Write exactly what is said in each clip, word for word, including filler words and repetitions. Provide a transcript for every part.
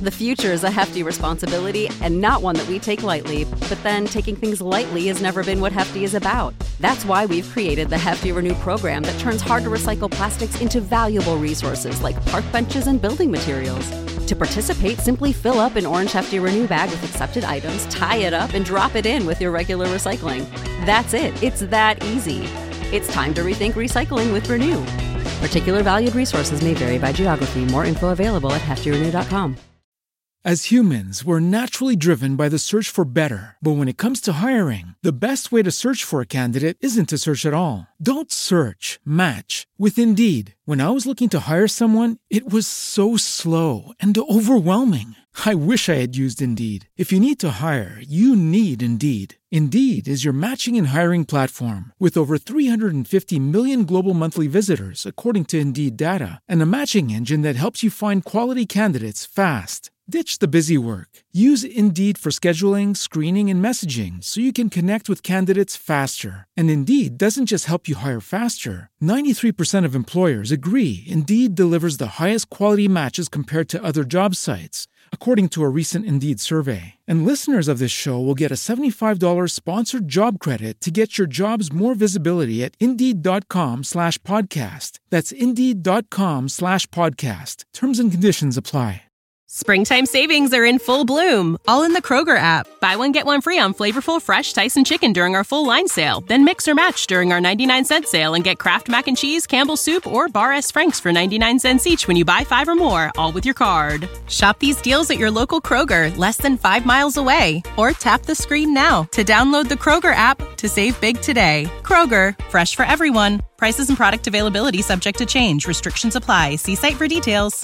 The future is a hefty responsibility and not one that we take lightly, but then taking things lightly has never been what Hefty is about. That's why we've created the Hefty Renew program that turns hard-to-recycle plastics into valuable resources like park benches and building materials. To participate, simply fill up an orange Hefty Renew bag with accepted items, tie it up, and drop it in with your regular recycling. That's it. It's that easy. It's time to rethink recycling with Renew. Particular valued resources may vary by geography. More info available at hefty renew dot com. As humans, we're naturally driven by the search for better. But when it comes to hiring, the best way to search for a candidate isn't to search at all. Don't search, match with Indeed. When I was looking to hire someone, it was so slow and overwhelming. I wish I had used Indeed. If you need to hire, you need Indeed. Indeed is your matching and hiring platform with over three hundred fifty million global monthly visitors, according to Indeed data, and a matching engine that helps you find quality candidates fast. Ditch the busy work. Use Indeed for scheduling, screening, and messaging so you can connect with candidates faster. And Indeed doesn't just help you hire faster. ninety-three percent of employers agree Indeed delivers the highest quality matches compared to other job sites, according to a recent Indeed survey. And listeners of this show will get a seventy-five dollars sponsored job credit to get your jobs more visibility at Indeed.com slash podcast. That's Indeed.com slash podcast. Terms and conditions apply. Springtime savings are in full bloom, all in the Kroger app. Buy one, get one free on flavorful, fresh Tyson chicken during our full line sale. Then mix or match during our ninety-nine cent sale and get Kraft Mac and Cheese, Campbell's Soup, or Bar S. Frank's for ninety-nine cents each when you buy five or more, all with your card. Shop these deals at your local Kroger, less than five miles away. Or tap the screen now to download the Kroger app to save big today. Kroger, fresh for everyone. Prices and product availability subject to change. Restrictions apply. See site for details.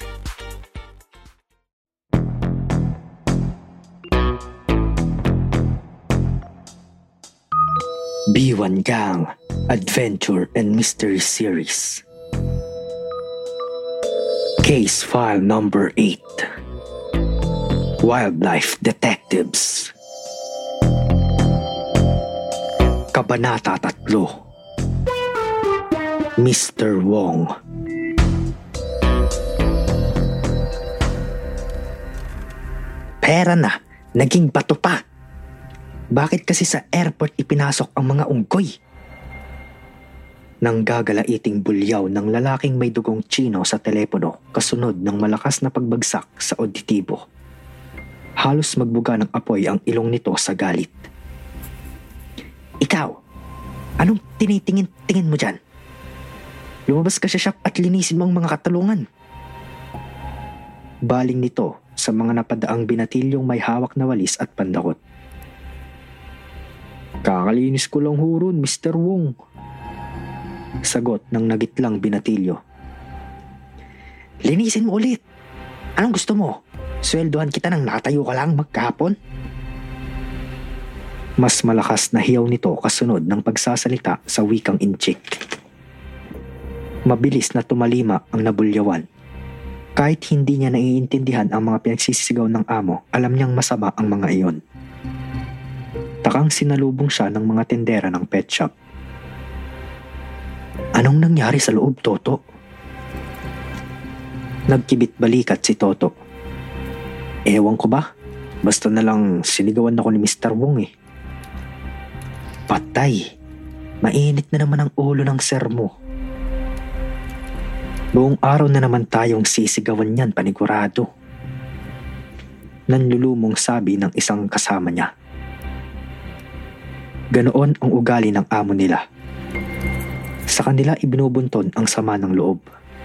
B one Gang Adventure and Mystery Series. Case File Number eight. Wildlife Detectives. Kabanata three. Mister Wong. Pera na, naging bato pa. Bakit kasi sa airport ipinasok ang mga unggoy? Nang gagalaiting bulyaw ng lalaking may dugong Tsino sa telepono kasunod ng malakas na pagbagsak sa auditibo. Halos magbuga ng apoy ang ilong nito sa galit. Ikaw, anong tinitingin-tingin mo dyan? Lumabas ka sa shop at linisin mo ang mga katalungan. Baling nito sa mga napadaang binatilyong may hawak na walis at pandakot. Kakalinis ko lang huron, Mister Wong. Sagot ng nagitlang binatilyo. Linisin mo ulit. Anong gusto mo? Sweldohan kita nang nakatayo ka lang magkahapon? Mas malakas na hiyaw nito kasunod ng pagsasalita sa wikang inchik. Mabilis na tumalima ang nabulyawan. Kahit hindi niya naiintindihan ang mga pinagsisisigaw ng amo, alam niyang masama ang mga iyon. Takang sinalubong siya ng mga tendera ng pet shop. Anong nangyari sa loob, Toto? Nagkibit balikat si Toto. Ewan ko ba? Basta na lang sinigawan ako ni Mister Wong eh. Patay. Mainit na naman ang ulo ng sir mo. Buong araw na naman tayong sisigawan niyan, panigurado. Nanlulumong sabi ng isang kasama niya. Ganoon ang ugali ng amo nila. Sa kanila ibinubunton ang sama ng loob.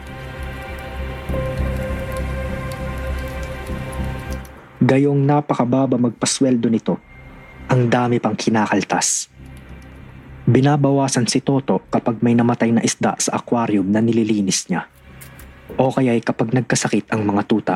Gayong napakababa magpasweldo nito, ang dami pang kinakaltas. Binabawasan si Toto kapag may namatay na isda sa aquarium na nililinis niya. O kaya'y kapag nagkasakit ang mga tuta.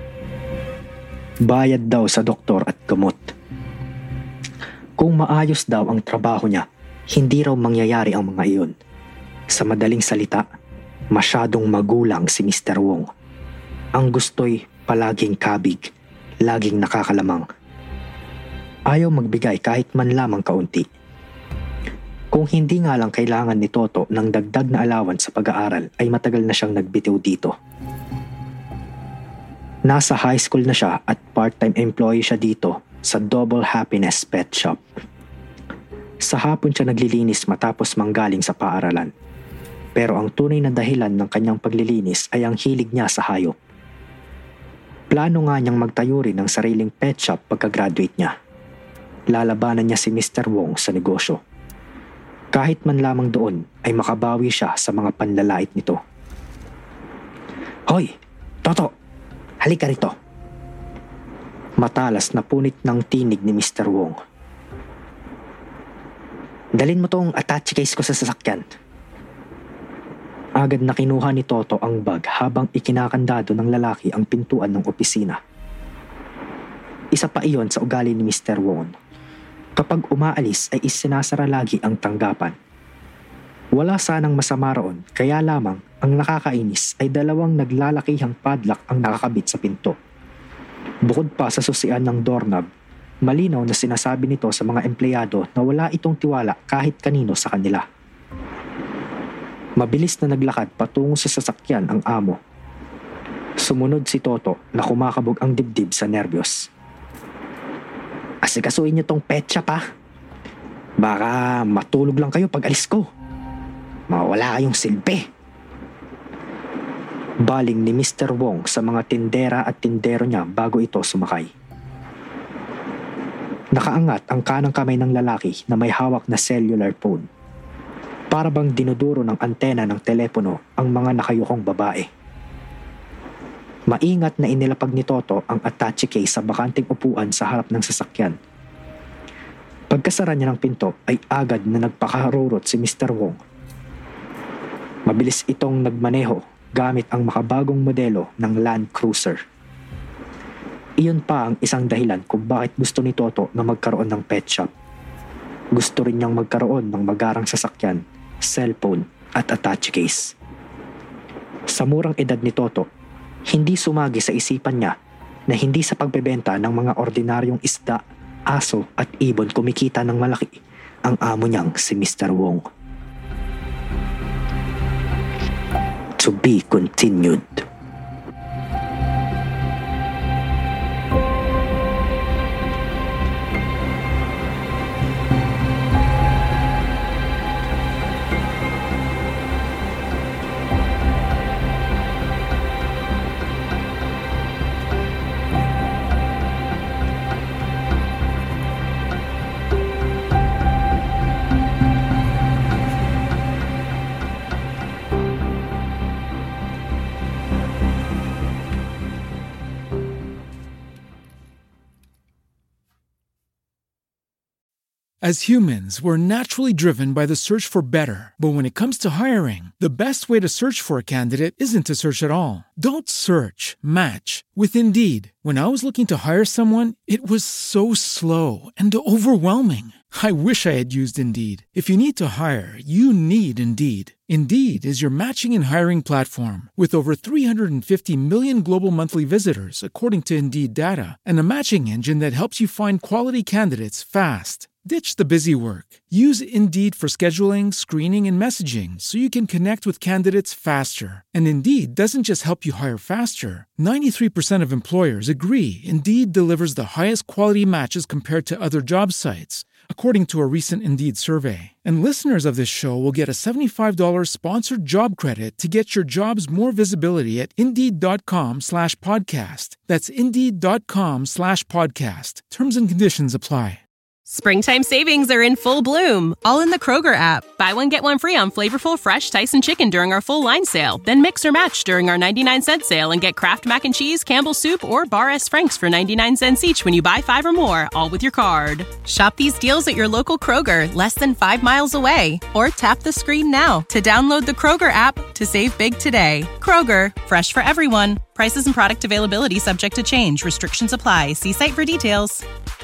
Bayad daw sa doktor at gamot. Kung maayos daw ang trabaho niya, hindi raw mangyayari ang mga iyon. Sa madaling salita, masyadong magulang si Mister Wong. Ang gusto'y palaging kabig, laging nakakalamang. Ayaw magbigay kahit man lamang kaunti. Kung hindi nga lang kailangan ni Toto ng dagdag na allowance sa pag-aaral, ay matagal na siyang nagbitiw dito. Nasa high school na siya at part-time employee siya dito sa Double Happiness Pet Shop. Sa hapon siya naglilinis matapos manggaling sa paaralan. Pero ang tunay na dahilan ng kanyang paglilinis ay ang hilig niya sa hayop. Plano nga niyang magtayo rin ng sariling pet shop pagka-graduate niya. Lalabanan niya si Mister Wong sa negosyo. Kahit man lamang doon ay makabawi siya sa mga panlalait nito. Hoy, Toto! Halika rito! Matalas na punit ng tinig ni Mister Wong. Dalin mo tong attache case ko sa sasakyan. Agad na kinuha ni Toto ang bag habang ikinakandado ng lalaki ang pintuan ng opisina. Isa pa iyon sa ugali ni Mister Wong. Kapag umaalis ay isinasara lagi ang tanggapan. Wala sanang masama roon, kaya lamang ang nakakainis ay dalawang naglalakihang padlock ang nakakabit sa pinto. Bukod pa sa susian ng doorknob, malinaw na sinasabi nito sa mga empleyado na wala itong tiwala kahit kanino sa kanila. Mabilis na naglakad patungo sa sasakyan ang amo. Sumunod si Toto na kumakabog ang dibdib sa nerbiyos. Asikasuin niyo tong pet shop ha. Baka matulog lang kayo pag alis ko. Mawala kayong silbi. Baling ni Mister Wong sa mga tindera at tindero niya bago ito sumakay. Nakaangat ang kanang kamay ng lalaki na may hawak na cellular phone. Para bang dinuduro ng antena ng telepono ang mga nakayukong babae. Maingat na inilapag ni Toto ang attache case sa bakanting upuan sa harap ng sasakyan. Pagkasara niya ng pinto ay agad na nagpakarurot si Mister Wong. Mabilis itong nagmaneho gamit ang makabagong modelo ng Land Cruiser. Iyon pa ang isang dahilan kung bakit gusto ni Toto na magkaroon ng pet shop. Gusto rin niyang magkaroon ng magarang sasakyan, cellphone at attache case. Sa murang edad ni Toto, hindi sumagi sa isipan niya na hindi sa pagbebenta ng mga ordinaryong isda, aso at ibon kumikita ng malaki ang amo niyang si Mister Wong. To be continued. As humans, we're naturally driven by the search for better. But when it comes to hiring, the best way to search for a candidate isn't to search at all. Don't search, match with Indeed. When I was looking to hire someone, it was so slow and overwhelming. I wish I had used Indeed. If you need to hire, you need Indeed. Indeed is your matching and hiring platform with over three hundred fifty million global monthly visitors, according to Indeed data, and a matching engine that helps you find quality candidates fast. Ditch the busy work. Use Indeed for scheduling, screening, and messaging so you can connect with candidates faster. And Indeed doesn't just help you hire faster. ninety-three percent of employers agree Indeed delivers the highest quality matches compared to other job sites, according to a recent Indeed survey. And listeners of this show will get a seventy-five dollars sponsored job credit to get your jobs more visibility at Indeed.com slash podcast. That's Indeed.com slash podcast. Terms and conditions apply. Springtime savings are in full bloom, all in the Kroger app. Buy one, get one free on flavorful fresh Tyson chicken during our full line sale. Then mix or match during our ninety-nine cent sale and get Kraft Mac and Cheese, Campbell's Soup, or Bar S. Frank's for ninety-nine cents each when you buy five or more, all with your card. Shop these deals at your local Kroger, less than five miles away. Or tap the screen now to download the Kroger app to save big today. Kroger, fresh for everyone. Prices and product availability subject to change. Restrictions apply. See site for details.